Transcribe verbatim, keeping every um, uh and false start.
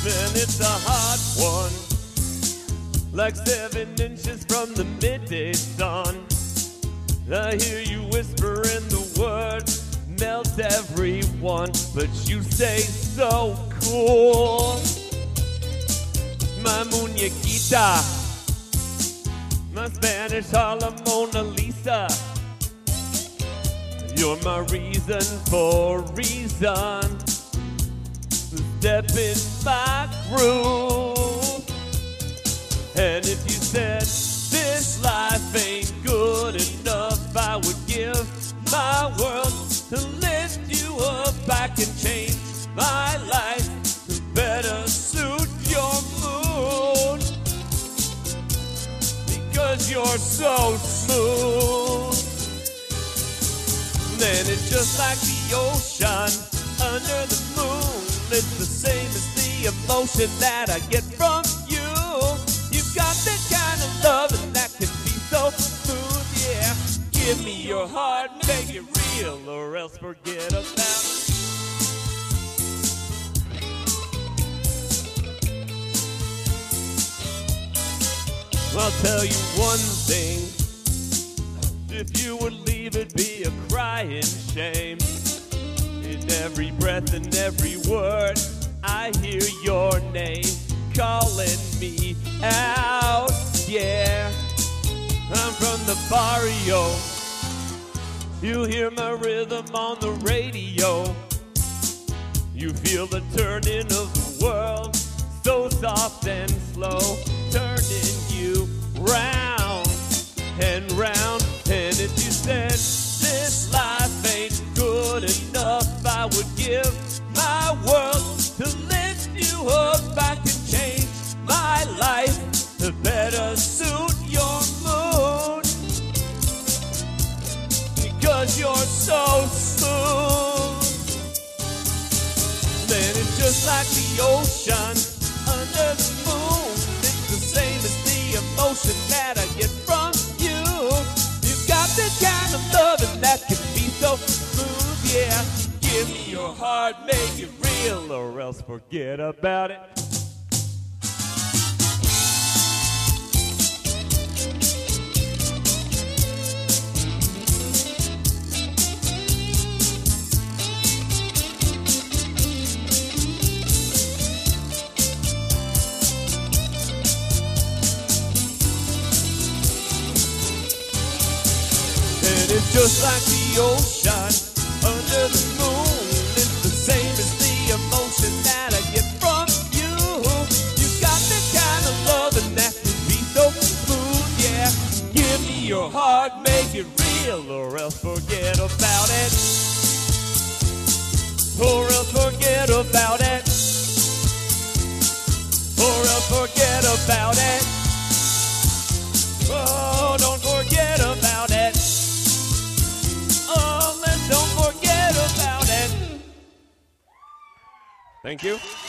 then it's a hot one, like seven inches from the midday sun. I hear you whispering the words, melt everyone, but you say so cool. My muñequita, my Spanish Harlem Mona Lisa, you're my reason for reason. Step in my groove. And if you said this life ain't good enough, I would give my world to lift you up. I can change my life to better suit your mood, because you're so smooth. Then it's just like the ocean under the moon. It's the same as the emotion that I get from you. You've got that kind of love and that can be so smooth, yeah. Give me your heart, make it real, or else forget about it. I'll tell you one thing, if you would leave, it'd be a crying shame. In every breath and every word, I hear your name calling me out, yeah. I'm from the barrio, you hear my rhythm on the radio. You feel the turning of the world, so soft and slow, turning you round and round. And if you said this life ain't good enough, I would give my world to lift you up. I can change my life to better suit your mood, because you're so smooth. Then it's just like the ocean under the moon. It's the same as the emotion that I get from you. You've got the kind of love and that can be so smooth, yeah. Give me your heart, make it real, or else forget about it. And it's just like the ocean under the moon. It's the same as the emotion that I get from you. You've got the kind of love and that can be so smooth, yeah. Give me your heart, make it real, or else forget about it. Or else forget about it. Or else forget about it. Oh, don't forget about it. Oh, let's don't forget about it. Thank you.